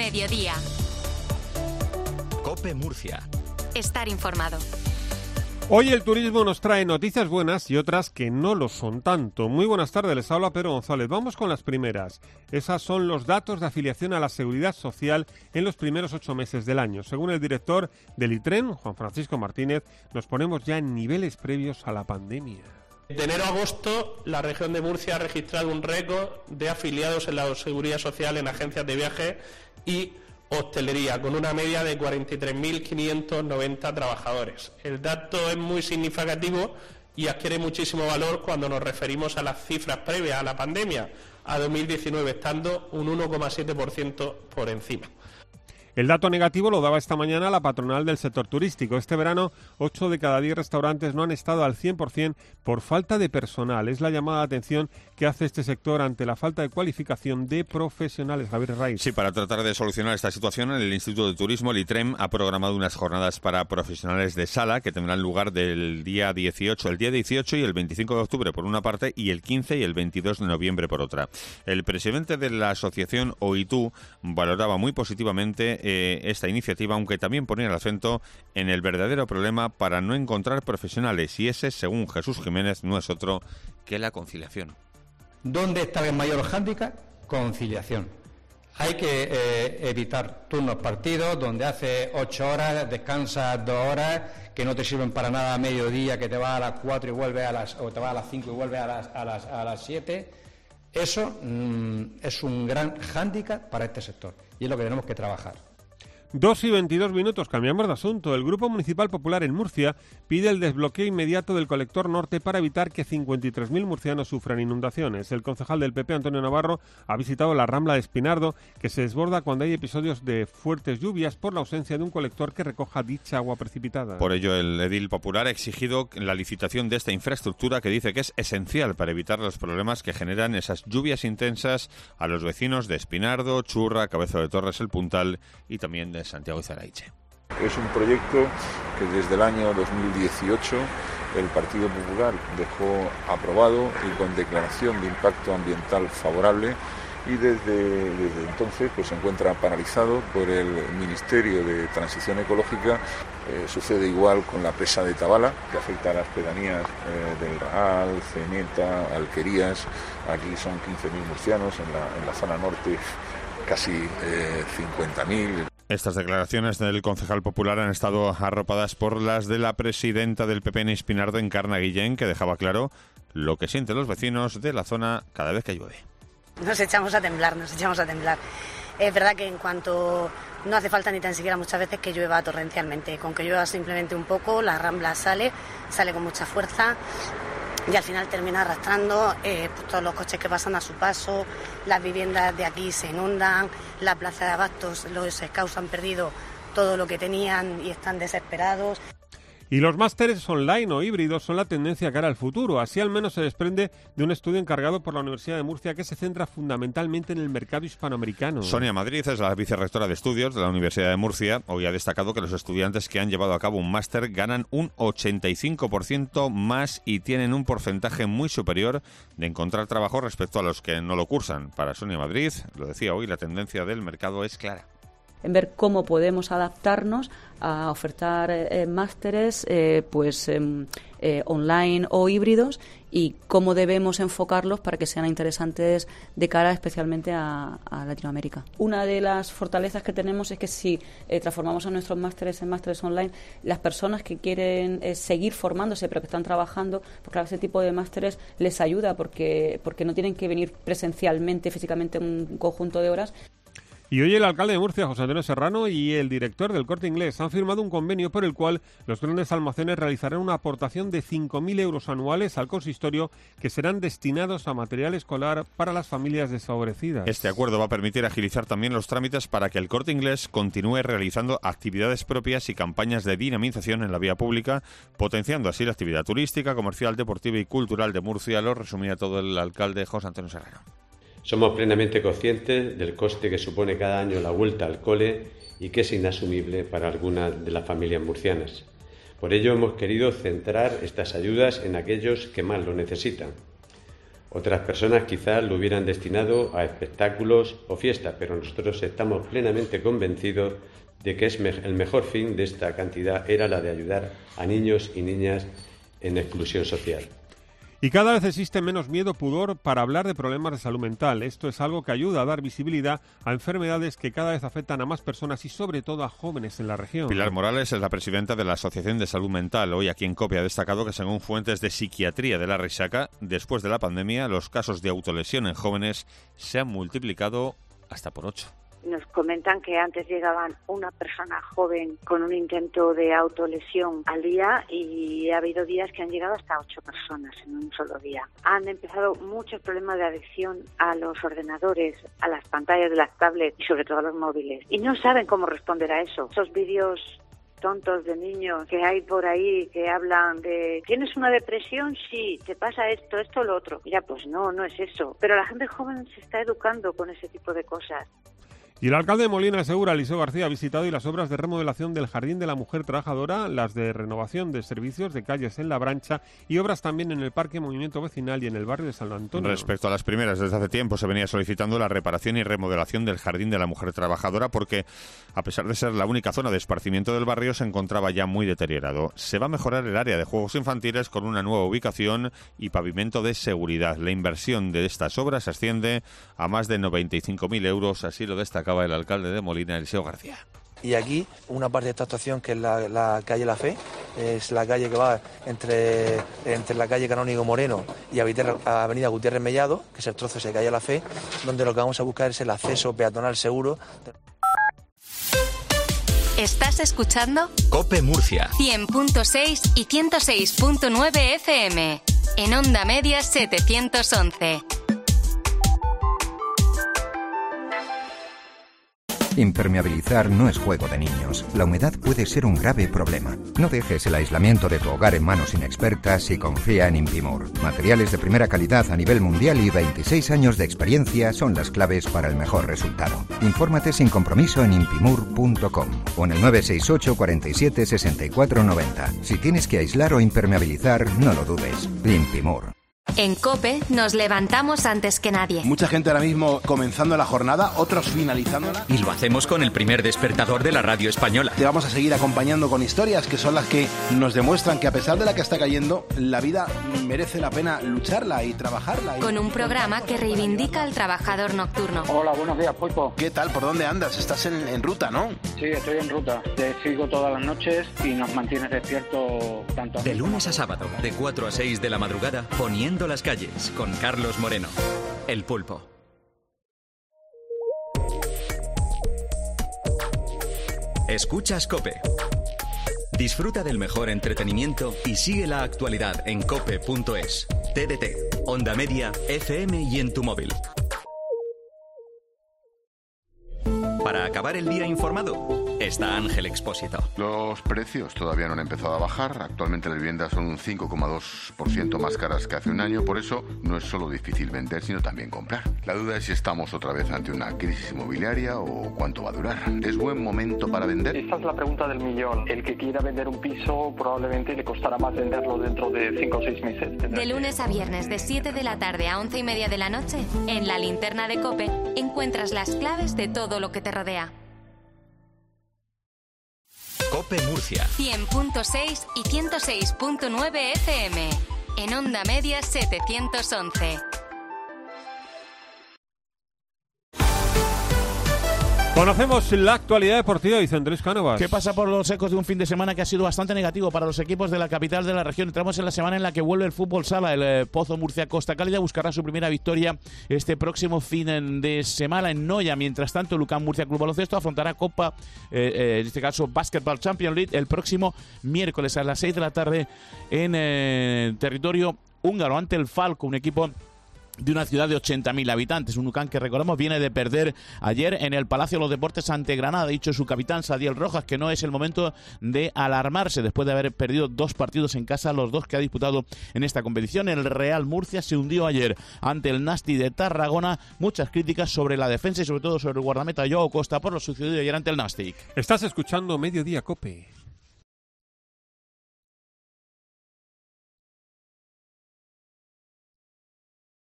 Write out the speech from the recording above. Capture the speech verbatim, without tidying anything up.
Mediodía. COPE Murcia. Estar informado. Hoy el turismo nos trae noticias buenas y otras que no lo son tanto. Muy buenas tardes, les habla Pedro González. Vamos con las primeras. Esas son los datos de afiliación a la Seguridad Social en los primeros ocho meses del año. Según el director del ITREM, Juan Francisco Martínez, nos ponemos ya en niveles previos a la pandemia. De enero a agosto, la región de Murcia ha registrado un récord de afiliados en la Seguridad Social en agencias de viajes y hostelería, con una media de cuarenta y tres mil quinientos noventa trabajadores. El dato es muy significativo y adquiere muchísimo valor cuando nos referimos a las cifras previas a la pandemia, a dos mil diecinueve, estando un uno coma siete por ciento por encima. El dato negativo lo daba esta mañana la patronal del sector turístico. Este verano, ocho de cada diez restaurantes no han estado al cien por ciento por falta de personal. Es la llamada de atención que hace este sector ante la falta de cualificación de profesionales. Javier Raiz. Sí, para tratar de solucionar esta situación, el Instituto de Turismo, el ITREM, ha programado unas jornadas para profesionales de sala que tendrán lugar del día dieciocho, el día dieciocho y el veinticinco de octubre por una parte y el quince y el veintidós de noviembre por otra. El presidente de la asociación O I T U valoraba muy positivamente esta iniciativa, aunque también ponía el acento en el verdadero problema para no encontrar profesionales, y ese, según Jesús Jiménez, no es otro que la conciliación. ¿Dónde está el mayor hándicap? Conciliación. Hay que eh, evitar turnos partidos, donde hace ocho horas, descansas dos horas, que no te sirven para nada a mediodía, que te vas a las cuatro y vuelves a las, o te vas a las cinco y vuelves a las, a las, a las siete. Eso mmm, es un gran hándicap para este sector, y es lo que tenemos que trabajar. Dos y veintidós minutos, cambiamos de asunto. El Grupo Municipal Popular en Murcia pide el desbloqueo inmediato del colector norte para evitar que cincuenta y tres mil murcianos sufran inundaciones. El concejal del P P, Antonio Navarro, ha visitado la Rambla de Espinardo, que se desborda cuando hay episodios de fuertes lluvias por la ausencia de un colector que recoja dicha agua precipitada. Por ello, el edil popular ha exigido la licitación de esta infraestructura, que dice que es esencial para evitar los problemas que generan esas lluvias intensas a los vecinos de Espinardo, Churra, Cabezo de Torres, El Puntal y también de Santiago de Zaraiche. Es un proyecto que desde el año dos mil dieciocho el Partido Popular dejó aprobado y con declaración de impacto ambiental favorable, y desde, desde entonces pues se encuentra paralizado por el Ministerio de Transición Ecológica. Eh, sucede igual con la presa de Tabala, que afecta a las pedanías eh, del Raal, Ceneta, Alquerías. Aquí son quince mil murcianos, en la, en la zona norte casi eh, cincuenta mil. Estas declaraciones del concejal popular han estado arropadas por las de la presidenta del P P en Espinardo, Encarna Guillén, que dejaba claro lo que sienten los vecinos de la zona cada vez que llueve. Nos echamos a temblar, nos echamos a temblar. Es verdad que en cuanto no hace falta ni tan siquiera muchas veces que llueva torrencialmente. Con que llueva simplemente un poco, la Rambla sale, sale con mucha fuerza. Y al final termina arrastrando eh, pues todos los coches que pasan a su paso, las viviendas de aquí se inundan, la plaza de abastos, los scouts han perdido todo lo que tenían y están desesperados. Y los másteres online o híbridos son la tendencia cara al futuro. Así al menos se desprende de un estudio encargado por la Universidad de Murcia que se centra fundamentalmente en el mercado hispanoamericano. Sonia Madrid es la vicerrectora de estudios de la Universidad de Murcia. Hoy ha destacado que los estudiantes que han llevado a cabo un máster ganan un ochenta y cinco por ciento más y tienen un porcentaje muy superior de encontrar trabajo respecto a los que no lo cursan. Para Sonia Madrid, lo decía hoy, la tendencia del mercado es clara. En ver cómo podemos adaptarnos a ofertar eh, másteres eh, pues eh, eh, online o híbridos, y cómo debemos enfocarlos para que sean interesantes de cara especialmente a, a Latinoamérica. Una de las fortalezas que tenemos es que si eh, transformamos a nuestros másteres en másteres online, las personas que quieren eh, seguir formándose pero que están trabajando, pues claro, ese tipo de másteres les ayuda porque, porque no tienen que venir presencialmente, físicamente, un conjunto de horas. Y hoy el alcalde de Murcia, José Antonio Serrano, y el director del Corte Inglés han firmado un convenio por el cual los grandes almacenes realizarán una aportación de cinco mil euros anuales al consistorio, que serán destinados a material escolar para las familias desfavorecidas. Este acuerdo va a permitir agilizar también los trámites para que el Corte Inglés continúe realizando actividades propias y campañas de dinamización en la vía pública, potenciando así la actividad turística, comercial, deportiva y cultural de Murcia. Lo resumía todo el alcalde José Antonio Serrano. Somos plenamente conscientes del coste que supone cada año la vuelta al cole y que es inasumible para algunas de las familias murcianas. Por ello hemos querido centrar estas ayudas en aquellos que más lo necesitan. Otras personas quizás lo hubieran destinado a espectáculos o fiestas, pero nosotros estamos plenamente convencidos de que es me- el mejor fin de esta cantidad era la de ayudar a niños y niñas en exclusión social. Y cada vez existe menos miedo, pudor para hablar de problemas de salud mental. Esto es algo que ayuda a dar visibilidad a enfermedades que cada vez afectan a más personas y sobre todo a jóvenes en la región. Pilar Morales es la presidenta de la Asociación de Salud Mental. Hoy aquí en COPE ha destacado que según fuentes de psiquiatría de la Risaca, después de la pandemia, los casos de autolesión en jóvenes se han multiplicado hasta por ocho. Nos comentan que antes llegaban una persona joven con un intento de autolesión al día y ha habido días que han llegado hasta ocho personas en un solo día. Han empezado muchos problemas de adicción a los ordenadores, a las pantallas de las tablets y sobre todo a los móviles. Y no saben cómo responder a eso. Esos vídeos tontos de niños que hay por ahí que hablan de ¿tienes una depresión? Sí, te pasa esto, esto, lo otro. Mira, pues no, no es eso. Pero la gente joven se está educando con ese tipo de cosas. Y el alcalde de Molina de Segura, Eliseo García, ha visitado y las obras de remodelación del Jardín de la Mujer Trabajadora, las de renovación de servicios de calles en La Brancha y obras también en el Parque Movimiento Vecinal y en el barrio de San Antonio. Respecto a las primeras, desde hace tiempo se venía solicitando la reparación y remodelación del Jardín de la Mujer Trabajadora porque, a pesar de ser la única zona de esparcimiento del barrio, se encontraba ya muy deteriorado. Se va a mejorar el área de juegos infantiles con una nueva ubicación y pavimento de seguridad. La inversión de estas obras asciende a más de noventa y cinco mil euros, así lo destaca el alcalde de Molina, Eliseo García. Y aquí, una parte de esta actuación, que es la, la calle La Fe, es la calle que va entre, entre la calle Canónigo Moreno y Avenida Gutiérrez Mellado, que es el trozo de calle La Fe, donde lo que vamos a buscar es el acceso peatonal seguro. ¿Estás escuchando? COPE Murcia. cien punto seis y ciento seis punto nueve F M. En Onda Media setecientos once. Impermeabilizar no es juego de niños. La humedad puede ser un grave problema. No dejes el aislamiento de tu hogar en manos inexpertas y confía en Impimur. Materiales de primera calidad a nivel mundial y veintiséis años de experiencia son las claves para el mejor resultado. Infórmate sin compromiso en impimur punto com o en el nueve seis ocho, cuarenta y siete, sesenta y cuatro noventa. Si tienes que aislar o impermeabilizar, no lo dudes. Impimur. En COPE nos levantamos antes que nadie. Mucha gente ahora mismo comenzando la jornada, otros finalizándola. Y lo hacemos con el primer despertador de la radio española. Te vamos a seguir acompañando con historias que son las que nos demuestran que a pesar de la que está cayendo, la vida merece la pena lucharla y trabajarla. Y... Con un programa que reivindica al trabajador nocturno. Hola, buenos días, Pulpo. ¿Qué tal? ¿Por dónde andas? Estás en, en ruta, ¿no? Sí, estoy en ruta. Te sigo todas las noches y nos mantienes despiertos tanto a De lunes a sábado, de cuatro a seis de la madrugada, poniendo las calles, con Carlos Moreno, El Pulpo. Escuchas COPE. Disfruta del mejor entretenimiento y sigue la actualidad en cope punto es, T D T, Onda Media, F M y en tu móvil. Para acabar el día informado, está Ángel Expósito. Los precios todavía no han empezado a bajar. Actualmente las viviendas son un cinco coma dos por ciento más caras que hace un año. Por eso no es solo difícil vender, sino también comprar. La duda es si estamos otra vez ante una crisis inmobiliaria o cuánto va a durar. ¿Es buen momento para vender? Esta es la pregunta del millón. El que quiera vender un piso probablemente le costará más venderlo dentro de cinco o seis meses. De lunes a viernes, de siete de la tarde a once y media de la noche, en la linterna de COPE, encuentras las claves de todo lo que te rodea. COPE Murcia. cien punto seis y ciento seis punto nueve F M. En Onda Media setecientos once. Conocemos la actualidad deportiva, dice Andrés Cánovas. ¿Qué pasa por los ecos de un fin de semana que ha sido bastante negativo para los equipos de la capital de la región? Entramos en la semana en la que vuelve el fútbol sala. El eh, Pozo Murcia Costa Cálida buscará su primera victoria este próximo fin de semana en Noya. Mientras tanto, Lucán Murcia Club Baloncesto afrontará Copa, eh, eh, en este caso Basketball Champions League, el próximo miércoles a las seis de la tarde en eh, territorio húngaro ante el Falco, un equipo de una ciudad de ochenta mil habitantes. Un Lucán que, recordemos, viene de perder ayer en el Palacio de los Deportes ante Granada. Ha dicho su capitán Sadiel Rojas que no es el momento de alarmarse después de haber perdido dos partidos en casa, los dos que ha disputado en esta competición. El Real Murcia se hundió ayer ante el Nasti de Tarragona. Muchas críticas sobre la defensa y sobre todo sobre el guardameta Joao Costa por lo sucedido ayer ante el Nasti. Estás escuchando Mediodía COPE.